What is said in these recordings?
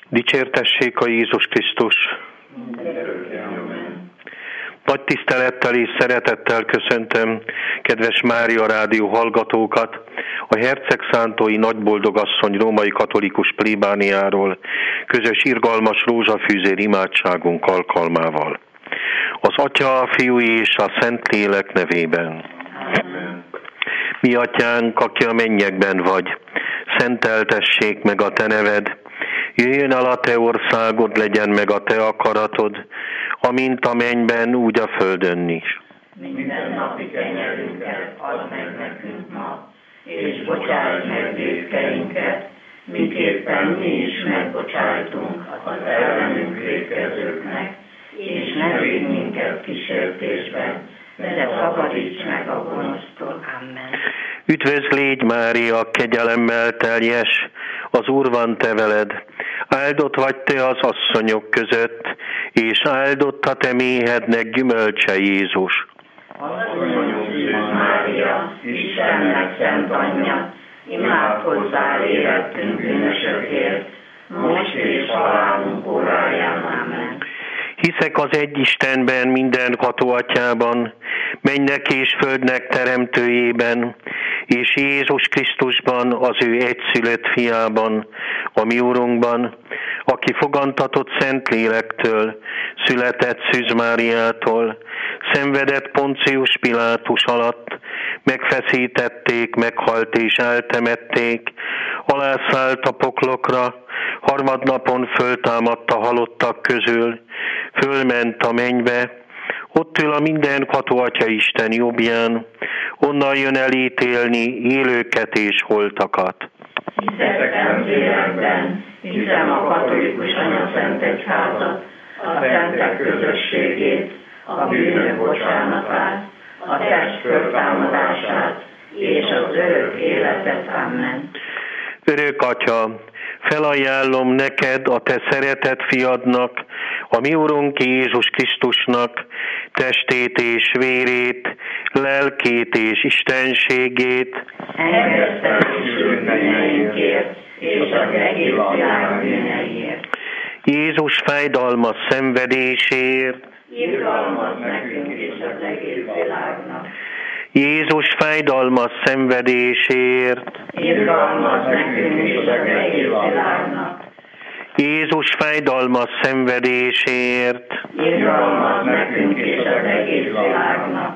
Dicsértessék a Jézus Krisztus! Nagy tisztelettel és szeretettel köszöntöm kedves Mária Rádió hallgatókat a Hercegszántói Nagyboldogasszony római katolikus plébániáról közös irgalmas rózsafűzér imádságunk alkalmával. Az Atya, a Fiú és a Szentlélek nevében. Amen. Mi Atyánk, aki a mennyekben vagy, szenteltessék meg a Te neved, jöjjön el a Te országod, legyen meg a Te akaratod, amint a mennyben, úgy a földön is. Minden napi kenyerünket add meg nekünk ma, és bocsáss meg vétkeinket, miképpen mi is megbocsájtunk az ellenünk vétkezőknek, és ne vigy minket kísértésbe, de szabadíts meg a gonosztól. Amen. Üdvözl légy, Mária, kegyelemmel teljes, az Úr van te veled. Áldott vagy te az asszonyok között, és áldott a te méhednek gyümölcse, Jézus. Asszonyom Szűz Mária, Istennek szent anyja, imádkozzál érettünk bűnösökért, most és halálunk óráján. Amen. Hiszek az egy Istenben, mindenható Atyában, mennynek és földnek teremtőjében, és Jézus Krisztusban, az ő egyszülött fiában, a mi Urunkban, aki fogantatott Szentlélektől, született Szűz Máriától, szenvedett Poncius Pilátus alatt, megfeszítették, meghalt és eltemették, alászállt a poklokra, harmadnapon föltámadt a halottak közül, fölment a mennybe, ott ül a mindenható Atya Isten jobbján, onnan jön elítélni élőket és holtakat. Hiszek Szentlélekben, hiszem a katolikus anyaszentegyházat, a szentek közösségét, a bűnök bocsánatát, a test föltámadását és az örök életet. Amen. Örök Atya, felajánlom neked a te szeretett fiadnak, a mi Urunk Jézus Krisztusnak testét és vérét, lelkét és istenségét, engesztelésül bűneinkért és az egész világ bűneiért. Jézus fájdalmas szenvedéséért, irgalmaz nekünk és az egész világnak. Jézus fájdalmas szenvedéséért, irgalmaz nekünk és az egész világnak. Jézus fájdalmas szenvedéséért, irgalmaz nekünk és az egész világnak.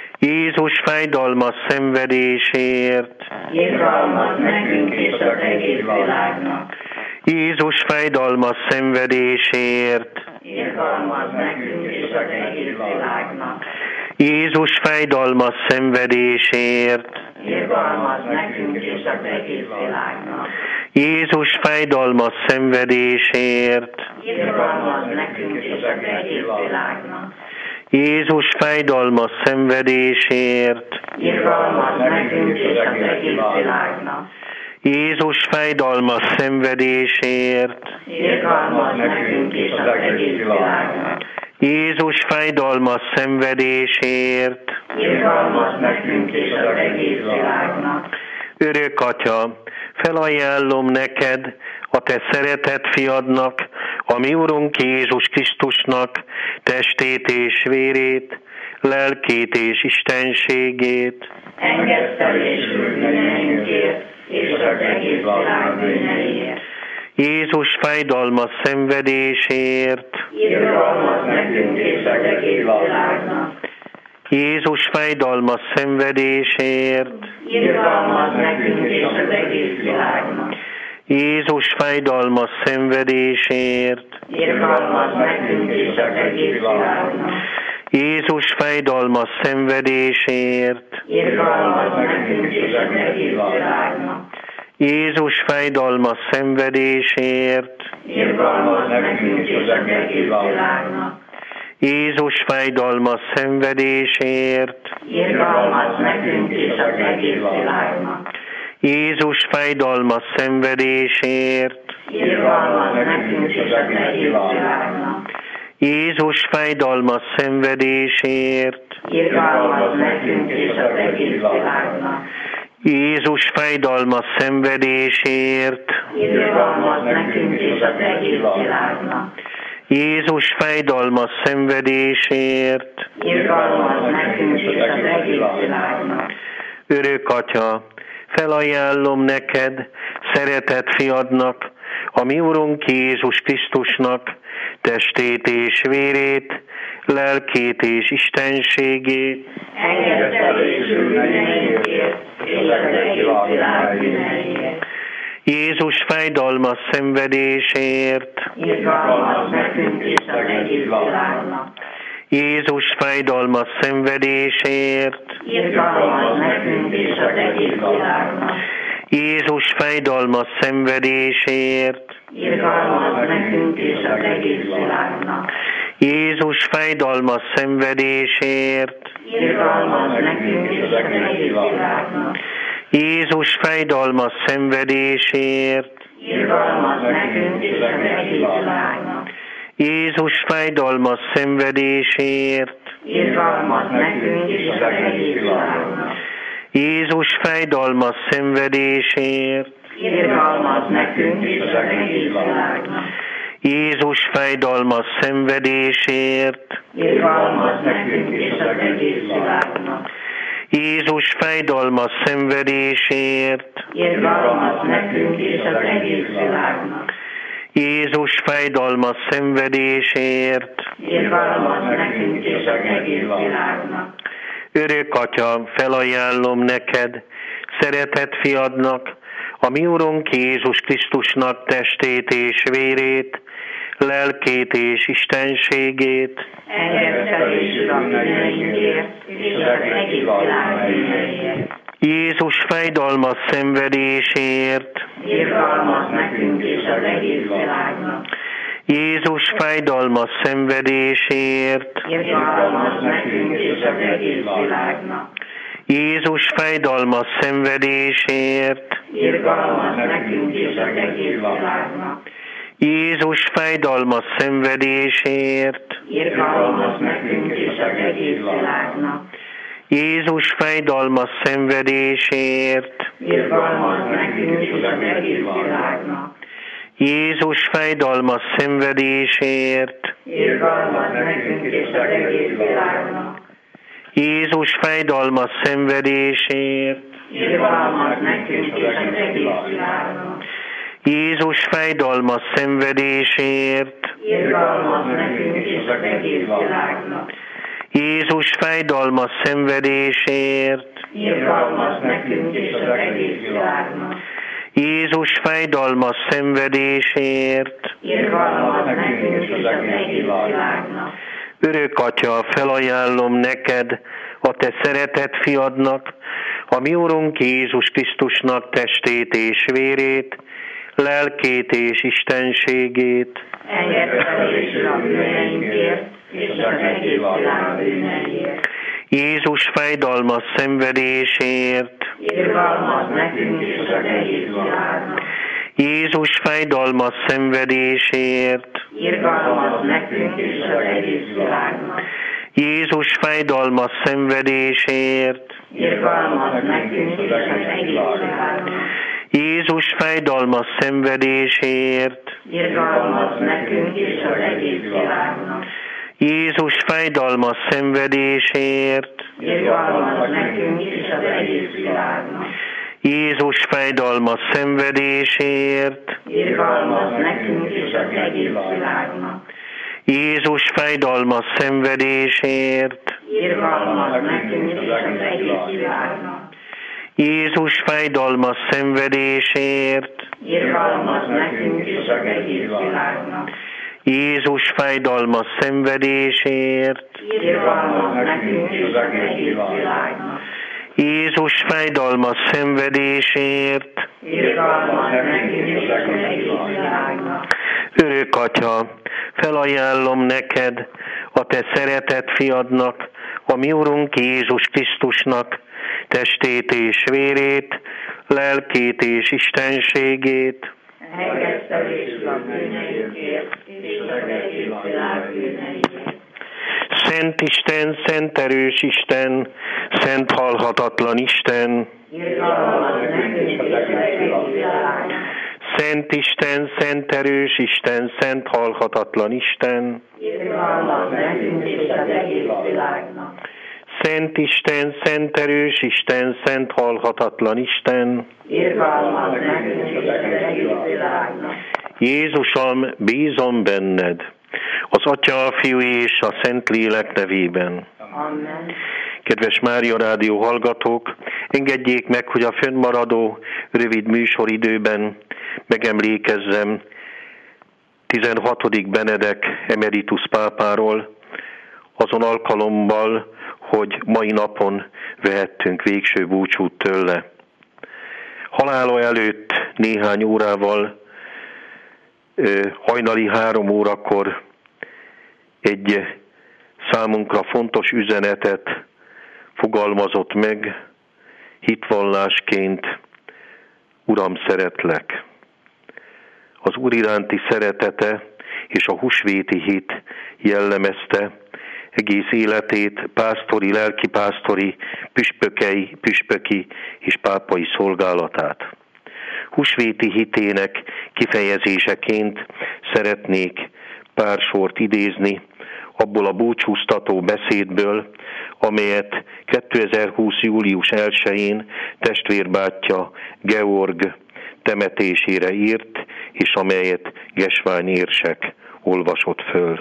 Jézus fájdalmas szenvedéséért, irgalmaz nekünk és az egész világnak. Jézus fájdalmas szenvedéséért, irgalmaz nekünk és az egész világnak. Jézus fájdalmas szenvedéséért, irgalmaz nekünk és az egész világnak. Jézus fájdalmas szenvedéséért, irgalmaz nekünk és az egész világnak. Jézus fájdalmas szenvedéséért, irgalmaz nekünk és az egész világnak. Jézus fájdalmas szenvedéséért, irgalmaz nekünk és az egész világnak. Jézus fájdalmas szenvedéséért, irgalmaz nekünk és az egész világnak. Örök Atya, felajánlom neked a te szeretett fiadnak, a mi Urunk Jézus Krisztusnak testét és vérét, lelkét és istenségét, engesztelésül bűneinkért és az egész világ bűneiért. Jézus fájdalmas szenvedéséért, irgalmaz nekünk és az egész világnak. Jézus fájdalmas szenvedéséért, irgalmaz nekünk és az egész világnak. Jézus fájdalmas szenvedéséért, irgalmaz nekünk és az egész világnak. Jézus fájdalmas szenvedéséért, irgalmaz nekünk és az egész világnak. Jézus fájdalmas szenvedéséért, irgalmaz nekünk és az egész világnak. Jézus fájdalmas szenvedéséért, irgalmaz nekünk és az egész világnak. Jézus fájdalmas szenvedéséért, irgalmaz nekünk és az egész világnak. Jézus fájdalmas szenvedéséért, irgalmaz nekünk és az egész világnak. Jézus fájdalmas szenvedéséért, irgalmaz nekünk és az egész világnak. Jézus fájdalmas szenvedésért, irgalmaz nekünk és az egész világnak. Örök Atya, felajánlom neked, szeretett fiadnak, a mi Urunk Jézus Krisztusnak testét és vérét, lelkét és istenségét, Engedd el és bűneinkért, és az egész világ bűneiért. Jézus fájdalmas szenvedéséért, irgalmaz nekünk és az egész világnak. Jézus fájdalmas szenvedéséért, irgalmaz nekünk és az egész világnak. Jézus fájdalmas szenvedéséért, irgalmaz nekünk és az egész világnak. Jézus fájdalmas szenvedésért, irgalmaz nekünk és az egész világnak. Jézus fájdalmas szenvedésért, irgalmaz nekünk és az egész világnak. Jézus fájdalmas szenvedésért, irgalmaz nekünk és az egész világnak. Jézus fájdalmas szenvedésért, irgalmaz nekünk és az egész világnak. Jézus fájdalmas szenvedésért, irgalmaz nekünk és az egész világnak. Jézus fájdalmas szenvedésért, irgalmaz nekünk és az egész világnak. Jézus fájdalmas szenvedésért, irgalmaz nekünk és az egész világnak. Örök Atya, felajánlom neked, szeretett fiadnak, a mi Urunk Jézus Krisztusnak testét és vérét, lelkét és istenségét, Engedd el és a bűneinkért, és az egész világ bűneiért. Jézus fájdalmas szenvedésért, irgalmaz nekünk és az egész világnak. Jézus fájdalmas szenvedésért, irgalmaz nekünk és az egész világnak. Jézus fájdalmas szenvedésért, irgalmaz nekünk és az egész világnak. Jézus fájdalmas szenvedésért, irgalmaz nekünk és az egész világnak. Jézus fájdalmas szenvedésért, irgalmaz nekünk és az egész világnak. Jézus fájdalmas szenvedésért, irgalmaz nekünk és az egész világnak. Jézus fájdalmas szenvedésért, irgalmaz nekünk és az egész világnak. Jézus fájdalmas szenvedésért, irgalmaz nekünk és az egész világnak. Jézus fájdalmas szenvedésért, irgalmaz nekünk és az egész világnak. Jézus fájdalmas szenvedésért, irgalmaz nekünk és az egész világnak. Örök Atya, felajánlom neked, a te szeretett fiadnak, a mi Urunk Jézus Krisztusnak testét és vérét, lelkét és istenségét, Engedd el és a bűneinkért, és az egész világ bűneiért. Jézus fájdalmas szenvedésért, irgalmaz nekünk és az egész világnak. Jézus fájdalmas szenvedésért, irgalmaz nekünk és az egész világnak. Jézus fájdalmas szenvedésért, irgalmaz nekünk és az egész világnak. Jézus fájdalmas szenvedésért, irgalmaz nekünk és az egész világnak. Jézus fájdalmas szenvedésért, irgalmaz nekünk és az egész világnak. Jézus fájdalmas szenvedésért, irgalmaz nekünk és az egész világnak. Jézus fájdalmas szenvedésért, irgalmaz nekünk és az egész világnak. Jézus fájdalmas szenvedésért, irgalmaz nekünk és az egész világnak. Jézus fájdalmas szenvedésért, irgalmaz nekünk és az egész világnak. Jézus fájdalmas szenvedésért, irgalmaz nekünk és az egész világnak. Örök Atya, felajánlom neked, a te szeretett fiadnak, a mi Urunk Jézus Krisztusnak testét és vérét, lelkét és istenségét, Megesztelés a bűneinkért, és az egész világ bűneiért. Szent Isten, szent erős Isten, szent halhatatlan Isten, irgalmaz nekünk és az egész világnak. Szent Isten, szent erős Isten, szent halhatatlan Isten. Irgalmaz nekünk és az egész világnak. Szent Isten, szent erős Isten, szent halhatatlan Isten. Irgalmaz nekünk és az egész világnak. Jézusom, bízom benned, az Atya, a Fiú és a Szentlélek nevében. Amen. Kedves Mária Rádió hallgatók, engedjék meg, hogy a fönnmaradó rövid műsoridőben megemlékezzem 16. Benedek emeritus pápáról, azon alkalommal, hogy mai napon vehettünk végső búcsút tőle. Halála előtt néhány órával, hajnali 3 órakor egy számunkra fontos üzenetet fogalmazott meg hitvallásként: Uram, szeretlek. Az Úr iránti szeretete és a húsvéti hit jellemezte egész életét, pásztori, lelkipásztori, püspöki és pápai szolgálatát. Húsvéti hitének kifejezéseként szeretnék pár sort idézni abból a búcsúztató beszédből, amelyet 2020. július 1-én testvérbátyja Georg temetésére írt, és amelyet Gesvány érsek olvasott föl.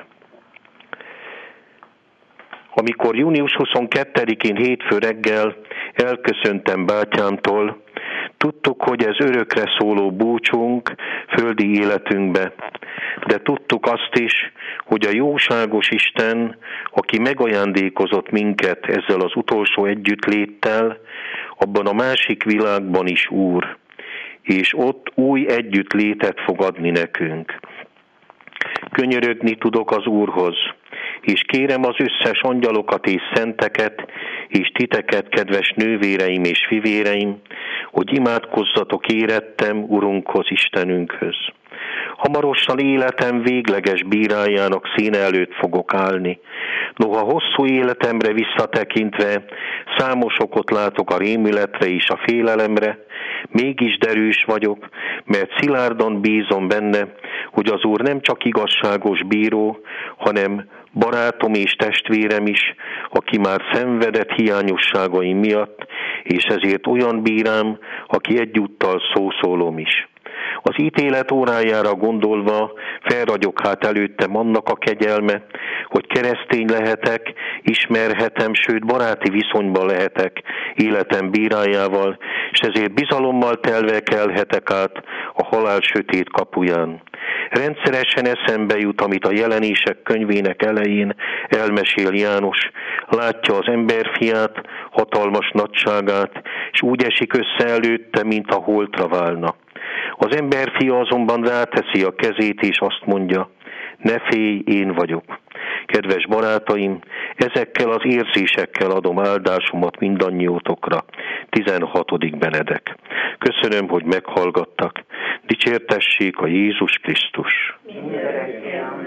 Amikor június 22-én hétfő reggel elköszöntem bátyámtól, tudtuk, hogy ez örökre szóló búcsunk földi életünkbe, de tudtuk azt is, hogy a jóságos Isten, aki megajándékozott minket ezzel az utolsó együttléttel, abban a másik világban is Úr, és ott új együttlétet fog adni nekünk. Könyörögni tudok az Úrhoz, és kérem az összes angyalokat és szenteket, és titeket, kedves nővéreim és fivéreim, hogy imádkozzatok érettem Urunkhoz, Istenünkhöz. Hamarosan életem végleges bírájának színe előtt fogok állni. Noha hosszú életemre visszatekintve számos okot látok a rémületre és a félelemre, mégis derűs vagyok, mert szilárdan bízom benne, hogy az Úr nem csak igazságos bíró, hanem barátom és testvérem is, aki már szenvedett hiányosságaim miatt, és ezért olyan bírám, aki egyúttal szószólom is. Az ítélet órájára gondolva felragyog hát előttem annak a kegyelme, hogy keresztény lehetek, ismerhetem, sőt baráti viszonyban lehetek életem bírájával, és ezért bizalommal telve kelhetek át a halál sötét kapuján. Rendszeresen eszembe jut, amit a Jelenések könyvének elején elmesél János. Látja az emberfiát, hatalmas nagyságát, és úgy esik össze előtte, mint a holtra válna. Az emberfia azonban ráteszi a kezét, és azt mondja: ne félj, én vagyok. Kedves barátaim, ezekkel az érzésekkel adom áldásomat mindannyiótokra. 16. Benedek. Köszönöm, hogy meghallgattak. Dicsértessék a Jézus Krisztus. Mindörökké, amen.